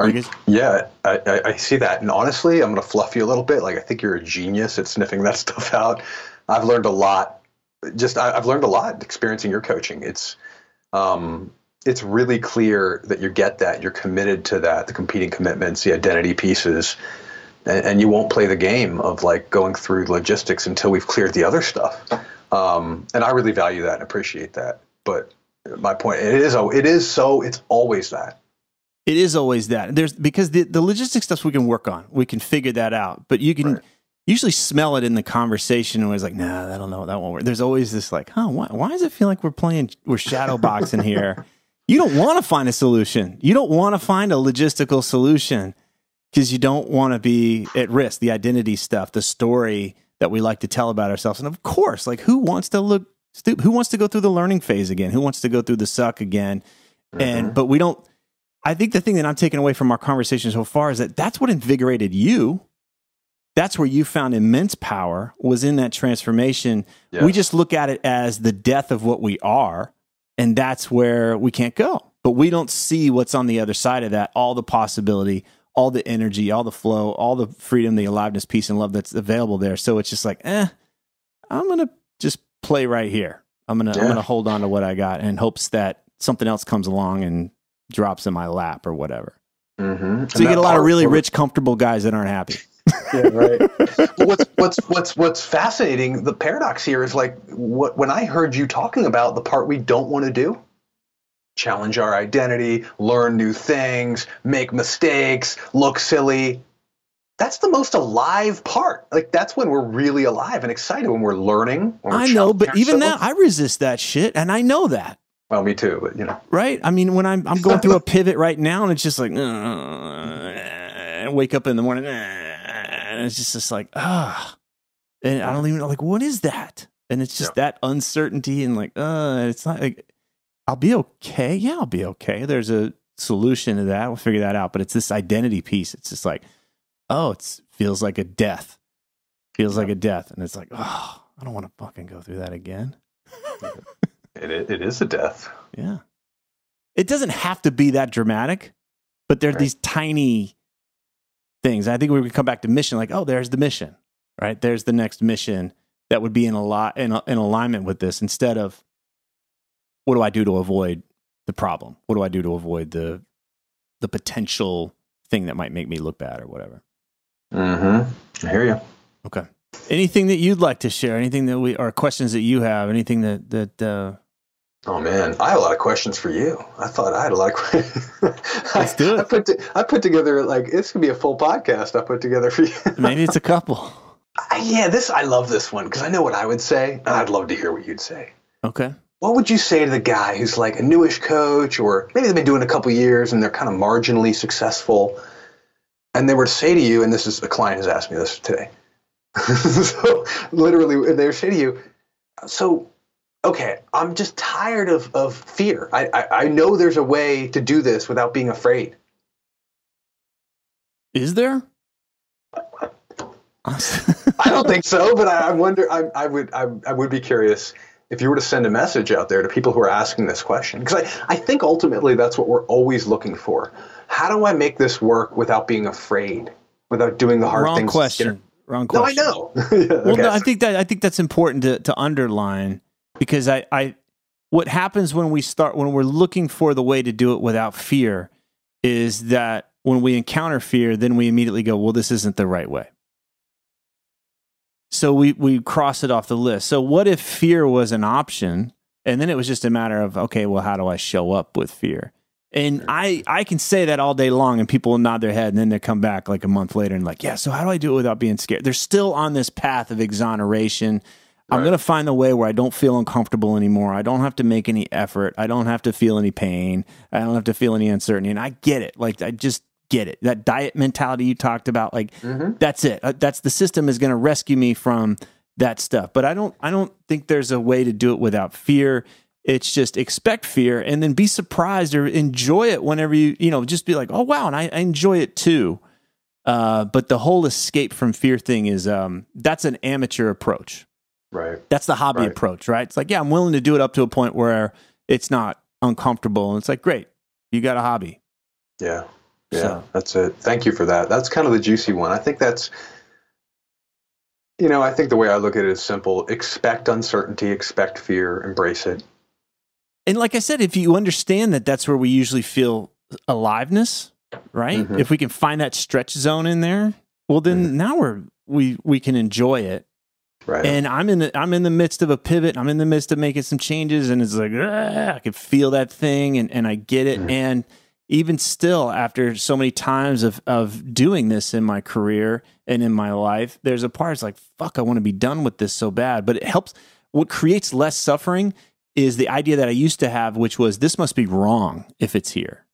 I see that. And honestly, I'm going to fluff you a little bit. Like, I think you're a genius at sniffing that stuff out. I've learned a lot. I've learned a lot experiencing your coaching. It's really clear that you get that. You're committed to that, the competing commitments, the identity pieces, and you won't play the game of like going through logistics until we've cleared the other stuff. And I really value that and appreciate that. But my point, it's always that. It is always that. Because the logistics stuff we can work on. We can figure that out. But you can usually smell it in the conversation and it's like, nah, I don't know, that won't work. There's always this like, why does it feel like we're shadow boxing here? You don't want to find a solution. You don't want to find a logistical solution because you don't want to be at risk. The identity stuff, the story that we like to tell about ourselves. And of course, like who wants to look stupid? Who wants to go through the learning phase again? Who wants to go through the suck again? But we don't. I think the thing that I'm taking away from our conversation so far is that that's what invigorated you. That's where you found immense power, was in that transformation. Yes. We just look at it as the death of what we are, and that's where we can't go. But we don't see what's on the other side of that, all the possibility, all the energy, all the flow, all the freedom, the aliveness, peace, and love that's available there. So it's just like, I'm going to just play right here. I'm going to hold on to what I got in hopes that something else comes along and drops in my lap or whatever. So you get a lot of really rich, comfortable guys that aren't happy. Yeah, right. What's fascinating, the paradox here is like when I heard you talking about the part we don't want to do, challenge our identity, learn new things, make mistakes, look silly. That's the most alive part. Like that's when we're really alive and excited, when we're learning. I know, but even now I resist that shit, and I know that. Well, me too, but you know. Right? I mean, when I'm going through a pivot right now, and it's just like, I wake up in the morning, and it's just like, and I don't even know, like, what is that? And it's just that uncertainty, and like, it's not like, I'll be okay. Yeah, I'll be okay. There's a solution to that. We'll figure that out. But it's this identity piece. It's just like, it feels like a death. Feels like a death. And it's like, I don't want to fucking go through that again. It is a death. Yeah. It doesn't have to be that dramatic, but there are these tiny things. I think we would come back to mission, like, there's the mission, right? There's the next mission that would be in alignment with this, instead of, what do I do to avoid the problem? What do I do to avoid the potential thing that might make me look bad or whatever? I hear you. Okay. Anything that you'd like to share? Anything that or questions that you have? Anything that Oh man, I have a lot of questions for you. I thought I had a lot of questions. Let's do it. I put together, like, it's gonna be a full podcast I put together for you. Maybe it's a couple. I love this one because I know what I would say, and I'd love to hear what you'd say. Okay. What would you say to the guy who's like a newish coach, or maybe they've been doing a couple years and they're kind of marginally successful, and they were to say to you, and this is a client has asked me this today. So literally, they would say to you, okay, I'm just tired of fear. I know there's a way to do this without being afraid. Is there? I don't think so, but I wonder. I would be curious if you were to send a message out there to people who are asking this question, because I think ultimately that's what we're always looking for. How do I make this work without being afraid, without doing the hard things? Wrong question. No, I know. Well, no, I think that's important to underline, because what happens when we're looking for the way to do it without fear is that when we encounter fear, then we immediately go, well, this isn't the right way. So we cross it off the list. So what if fear was an option, and then it was just a matter of, okay, well, how do I show up with fear? And I can say that all day long, and people will nod their head, and then they come back like a month later and like, yeah, so how do I do it without being scared? They're still on this path of exoneration. Right. I'm going to find the way where I don't feel uncomfortable anymore. I don't have to make any effort. I don't have to feel any pain. I don't have to feel any uncertainty. And I get it. Like, I just get it. That diet mentality you talked about, like, that's it. That's the system is going to rescue me from that stuff. But I don't think there's a way to do it without fear. It's just expect fear and then be surprised or enjoy it whenever just be like, oh wow, and I enjoy it too. But the whole escape from fear thing is that's an amateur approach. Right. That's the hobby approach, right? It's like, yeah, I'm willing to do it up to a point where it's not uncomfortable. And it's like, great, you got a hobby. Yeah. Yeah, that's it. Thank you for that. That's kind of the juicy one. I think that's, I think the way I look at it is simple. Expect uncertainty, expect fear, embrace it. And like I said, if you understand that that's where we usually feel aliveness, right? Mm-hmm. If we can find that stretch zone in there, well, then now we can enjoy it. Right. And I'm in the midst of a pivot. I'm in the midst of making some changes, and it's like I can feel that thing, and I get it. Mm-hmm. And even still, after so many times of doing this in my career and in my life, there's a part it's like, fuck, I want to be done with this so bad. But it helps. What creates less suffering is the idea that I used to have, which was this must be wrong if it's here.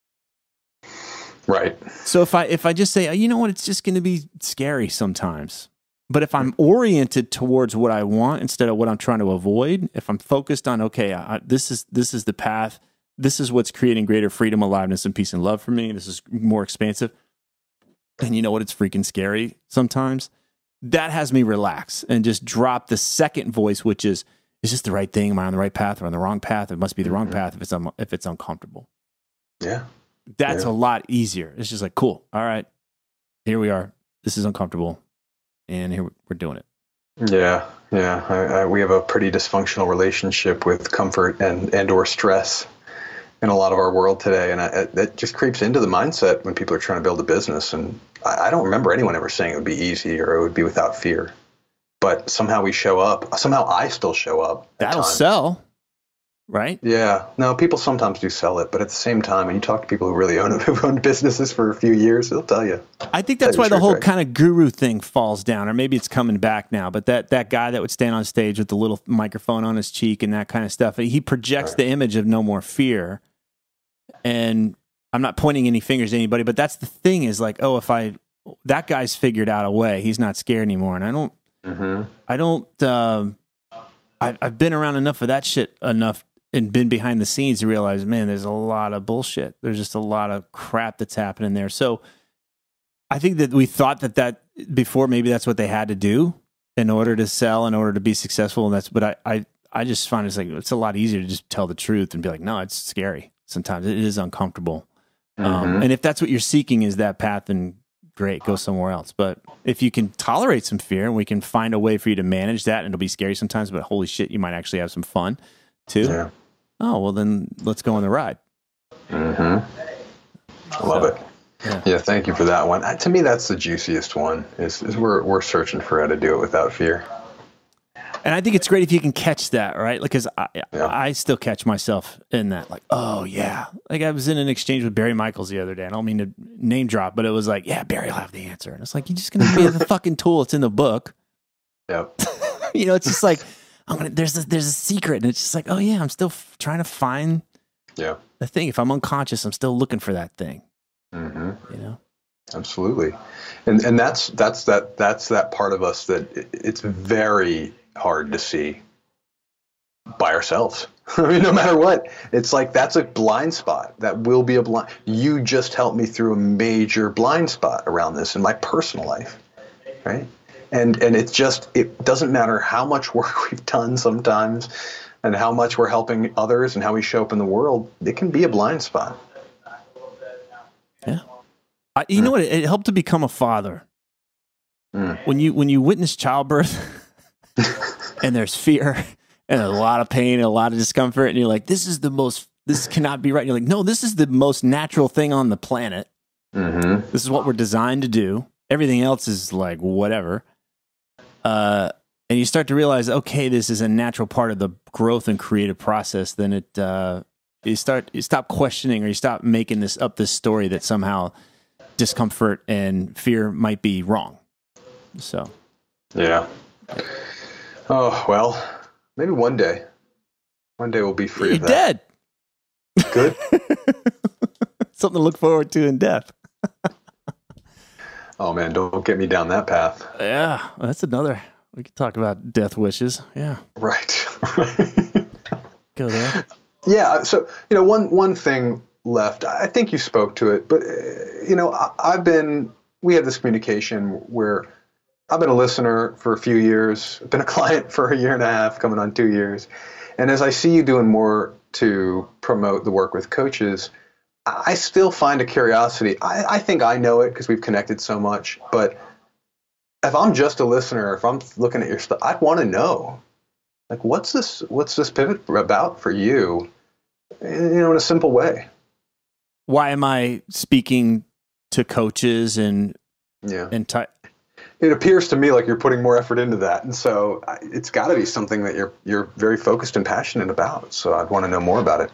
Right. So if I just say, you know what, it's just going to be scary sometimes. But if I'm oriented towards what I want instead of what I'm trying to avoid, if I'm focused on, okay, this is the path, this is what's creating greater freedom, aliveness, and peace and love for me, this is more expansive, and you know what, it's freaking scary sometimes, that has me relax and just drop the second voice, which is this the right thing? Am I on the right path or on the wrong path? It must be the wrong path if it's uncomfortable. Yeah. That's a lot easier. It's just like, cool, all right, here we are. This is uncomfortable. And here we're doing it. Yeah. We have a pretty dysfunctional relationship with comfort and or stress in a lot of our world today, and that just creeps into the mindset when people are trying to build a business. And I don't remember anyone ever saying it would be easy or it would be without fear. But somehow we show up. Somehow I still show up. That'll sell, right? Yeah. No, people sometimes do sell it, but at the same time, when you talk to people who really who've owned businesses for a few years, they'll tell you. I think that's why the whole kind of guru thing falls down, or maybe it's coming back now. But that guy that would stand on stage with the little microphone on his cheek and that kind of stuff, he projects the image of no more fear. And I'm not pointing any fingers at anybody, but that's the thing is like, oh, that guy's figured out a way. He's not scared anymore. And I've been around enough of that shit and been behind the scenes to realize, man, there's a lot of bullshit. There's just a lot of crap that's happening there. So I think that we thought that before, maybe that's what they had to do in order to sell, in order to be successful. And but I just find it's a lot easier to just tell the truth and be like, no, it's scary. Sometimes it is uncomfortable. And if that's what you're seeking is that path, then great, go somewhere else. But if you can tolerate some fear and we can find a way for you to manage that, and it'll be scary sometimes, but holy shit, you might actually have some fun too. Yeah. Oh, well then let's go on the ride. I love it. Yeah. Thank you for that one. To me, that's the juiciest one is we're searching for how to do it without fear. And I think it's great if you can catch that, right? Because I still catch myself in that, like, oh yeah. Like I was in an exchange with Barry Michaels the other day. I don't mean to name drop, but it was like, yeah, Barry will have the answer. And it's like, you're just going to be the fucking tool. It's in the book. Yep. It's just like, there's a secret. And it's just like, oh yeah, I'm still trying to find the thing. If I'm unconscious, I'm still looking for that thing. Absolutely. And that's that part of us that it's very hard to see by ourselves. I mean, no matter what, it's like that's a blind spot. That will be a blind. You just helped me through a major blind spot around this in my personal life, right? And it doesn't matter how much work we've done sometimes, and how much we're helping others, and how we show up in the world. It can be a blind spot. Yeah. You know what? It helped to become a father. When you witness childbirth. And there's fear and a lot of pain and a lot of discomfort. And you're like, this cannot be right. And you're like, no, this is the most natural thing on the planet. This is what we're designed to do. Everything else is like, whatever. And you start to realize, okay, this is a natural part of the growth and creative process. Then you stop questioning, or you stop making this story that somehow discomfort and fear might be wrong. So. Yeah. Oh, well, maybe one day we'll be free of that. You're dead. Good. Something to look forward to in death. Oh man, don't get me down that path. Yeah, that's another We could talk about death wishes. Yeah. Right. Go there. Yeah. So, one thing left, I think you spoke to it, but, we had this communication where I've been a listener for a few years, been a client for a year and a half, coming on 2 years. And as I see you doing more to promote the work with coaches, I still find a curiosity. I think I know it because we've connected so much, but if I'm just a listener, if I'm looking at your stuff, I'd want to know, like, what's this pivot about for you, in a simple way. Why am I speaking to coaches and it appears to me like you're putting more effort into that. And so it's got to be something that you're very focused and passionate about. So I'd want to know more about it.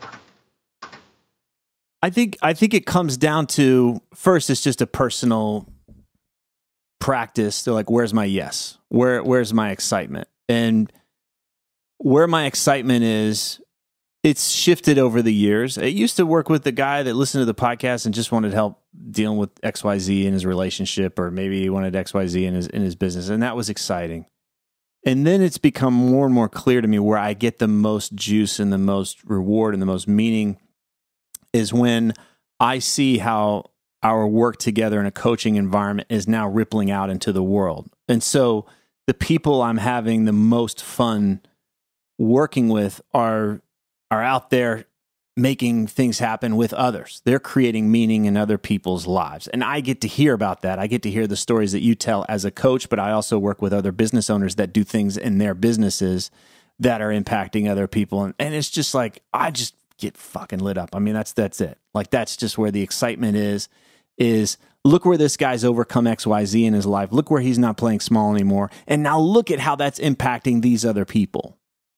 I think it comes down to, first, it's just a personal practice. They're like, where's my yes? Where's my excitement? And where my excitement is, it's shifted over the years. I used to work with the guy that listened to the podcast and just wanted help dealing with XYZ in his relationship, or maybe he wanted XYZ in his business. And that was exciting. And then it's become more and more clear to me where I get the most juice and the most reward and the most meaning is when I see how our work together in a coaching environment is now rippling out into the world. And so the people I'm having the most fun working with are out there making things happen with others. They're creating meaning in other people's lives. And I get to hear about that. I get to hear the stories that you tell as a coach, but I also work with other business owners that do things in their businesses that are impacting other people. And it's just like, I just get fucking lit up. I mean, that's it. Like, that's just where the excitement is look where this guy's overcome XYZ in his life. Look where he's not playing small anymore. And now look at how that's impacting these other people.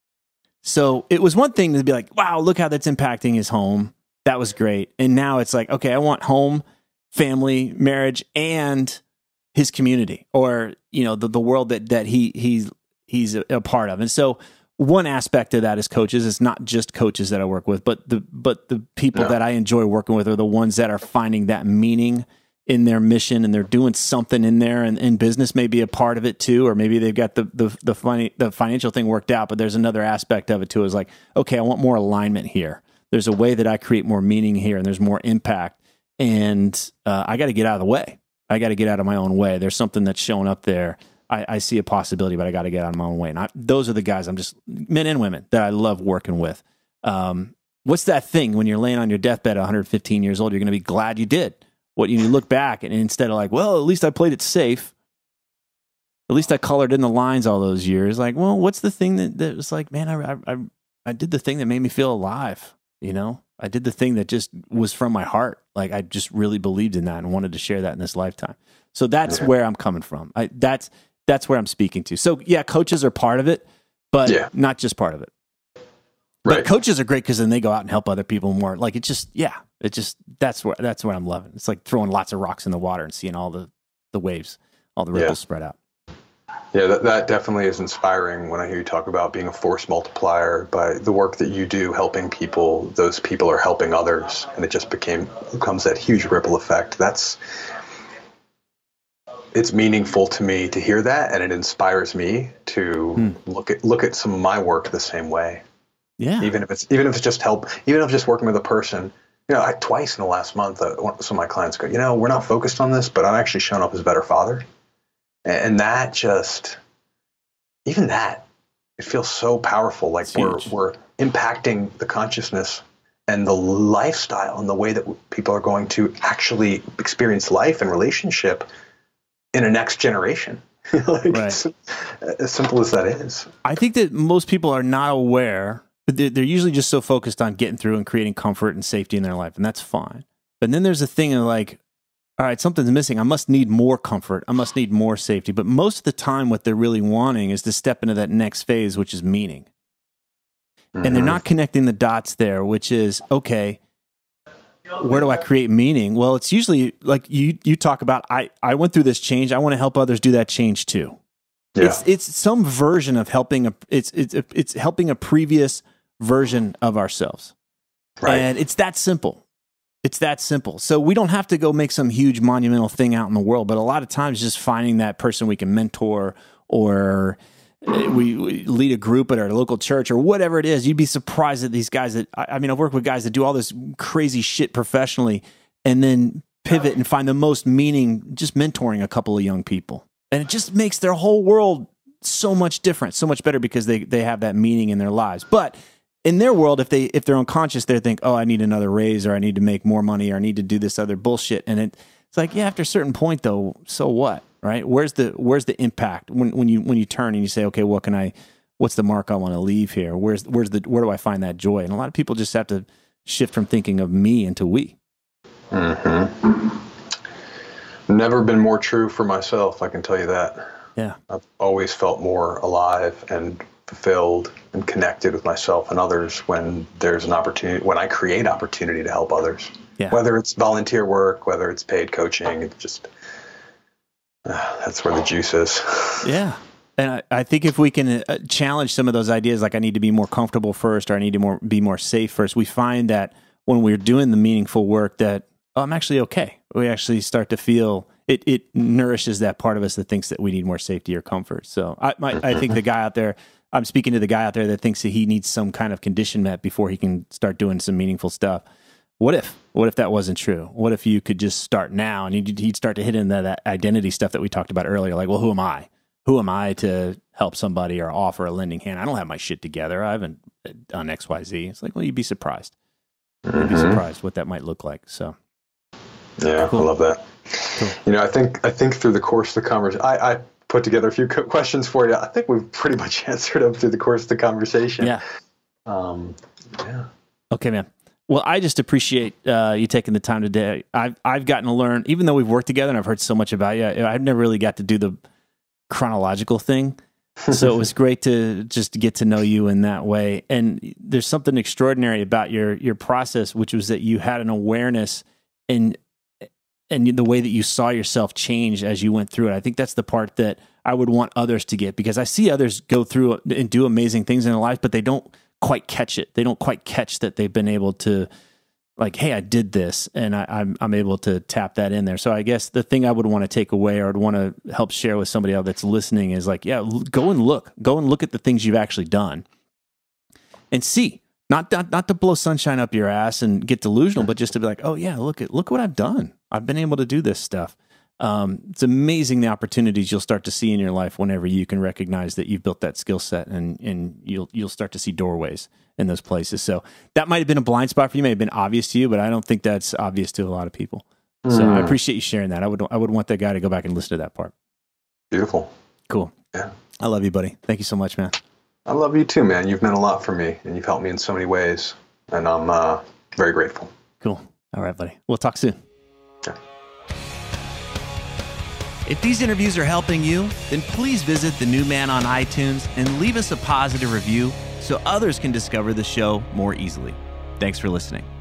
So it was one thing to be like, wow, look how that's impacting his home. That was great. And now it's like, okay, I want home, family, marriage, and his community, or, the world that he's a part of. And so one aspect of that is coaches. It's not just coaches that I work with, but the people that I enjoy working with are the ones that are finding that meaning in their mission, and they're doing something in there, and business may be a part of it too, or maybe they've got the financial thing worked out, but there's another aspect of it too. Is like, okay, I want more alignment here. There's a way that I create more meaning here, and there's more impact, and I got to get out of the way. I got to get out of my own way. There's something that's showing up there. I see a possibility, but I got to get out of my own way. And those are the guys men and women that I love working with. What's that thing when you're laying on your deathbed at 115 years old, you're going to be glad you did. What you look back, and instead of like, well, at least I played it safe. At least I colored in the lines all those years. Like, well, what's the thing that was like, man, I did the thing that made me feel alive. I did the thing that just was from my heart. Like, I just really believed in that and wanted to share that in this lifetime. So that's where I'm coming from. That's where I'm speaking to. So yeah, coaches are part of it, but not just part of it. Right. But coaches are great because then they go out and help other people more. Like, that's what I'm loving. It's like throwing lots of rocks in the water and seeing all the waves, all the ripples spread out. Yeah, that definitely is inspiring when I hear you talk about being a force multiplier by the work that you do, helping people. Those people are helping others, and it just becomes that huge ripple effect. It's meaningful to me to hear that, and it inspires me to look at some of my work the same way. Yeah. Even if it's just help, even if it's just working with a person. Twice in the last month, some of my clients go, we're not focused on this, but I'm actually showing up as a better father. And that it feels so powerful. Like we're impacting the consciousness and the lifestyle and the way that people are going to actually experience life and relationship in a next generation. Right. As simple as that is. I think that most people are not aware. They're usually just so focused on getting through and creating comfort and safety in their life, and that's fine. But then there's a thing of like, all right, something's missing. I must need more comfort. I must need more safety. But most of the time, what they're really wanting is to step into that next phase, which is meaning. Mm-hmm. And they're not connecting the dots there, which is, okay, where do I create meaning? Well, it's usually like you talk about, I went through this change. I want to help others do that change too. Yeah. It's some version of helping it's helping a previous version of ourselves. Right. And it's that simple. It's that simple. So we don't have to go make some huge monumental thing out in the world, but a lot of times just finding that person we can mentor or we lead a group at our local church or whatever it is, you'd be surprised at these guys that, I mean, I've worked with guys that do all this crazy shit professionally and then pivot and find the most meaning just mentoring a couple of young people. And it just makes their whole world so much different, so much better because they have that meaning in their lives. But in their world, if they're unconscious, they think, oh, I need another raise, or I need to make more money, or I need to do this other bullshit. And it's like, yeah, after a certain point though, so what? Right? Where's the impact when you turn and you say, okay, what's the mark I want to leave here? Where do I find that joy? And a lot of people just have to shift from thinking of me into we. Mm-hmm. Never been more true for myself, I can tell you that. Yeah. I've always felt more alive and fulfilled and connected with myself and others when there's an opportunity, when I create opportunity to help others. Yeah. Whether it's volunteer work, whether it's paid coaching, it's just, that's where the juice is. Yeah. And I think if we can challenge some of those ideas, like I need to be more comfortable first, or I need to be more safe first, we find that when we're doing the meaningful work that, oh, I'm actually okay. We actually start to feel it nourishes that part of us that thinks that we need more safety or comfort. So I think the guy out there, I'm speaking to the guy out there that thinks that he needs some kind of condition met before he can start doing some meaningful stuff. What if that wasn't true? What if you could just start now and he'd start to hit into that identity stuff that we talked about earlier? Like, well, who am I? Who am I to help somebody or offer a lending hand? I don't have my shit together. I haven't done X, Y, Z. It's like, well, you'd be surprised. You'd be surprised what that might look like. So, yeah, cool. I love that. Cool. You know, I think through the course of the conversation, I put together a few questions for you. I think we've pretty much answered them through the course of the conversation. Yeah. Yeah. Okay, man. Well, I just appreciate you taking the time today. I've gotten to learn, even though we've worked together and I've heard so much about you, I've never really got to do the chronological thing. So it was great to just get to know you in that way. And there's something extraordinary about your process, which was that you had an awareness and the way that you saw yourself change as you went through it. I think that's the part that I would want others to get, because I see others go through and do amazing things in their life, but they don't quite catch it. They don't quite catch that they've been able to, like, hey, I did this, and I'm able to tap that in there. So I guess the thing I would want to take away, or I'd want to help share with somebody else that's listening, is like, yeah, go and look at the things you've actually done, and see, not to blow sunshine up your ass and get delusional, but just to be like, oh yeah, look what I've done. I've been able to do this stuff. It's amazing the opportunities you'll start to see in your life whenever you can recognize that you've built that skill set, and you'll start to see doorways in those places. So that might have been a blind spot for you, may have been obvious to you, but I don't think that's obvious to a lot of people. So I appreciate you sharing that. I would want that guy to go back and listen to that part. Beautiful. Cool. Yeah. I love you, buddy. Thank you so much, man. I love you too, man. You've meant a lot for me, and you've helped me in so many ways, and I'm very grateful. Cool. All right, buddy. We'll talk soon. Yeah. If these interviews are helping you, then please visit The New Man on iTunes and leave us a positive review so others can discover the show more easily. Thanks for listening.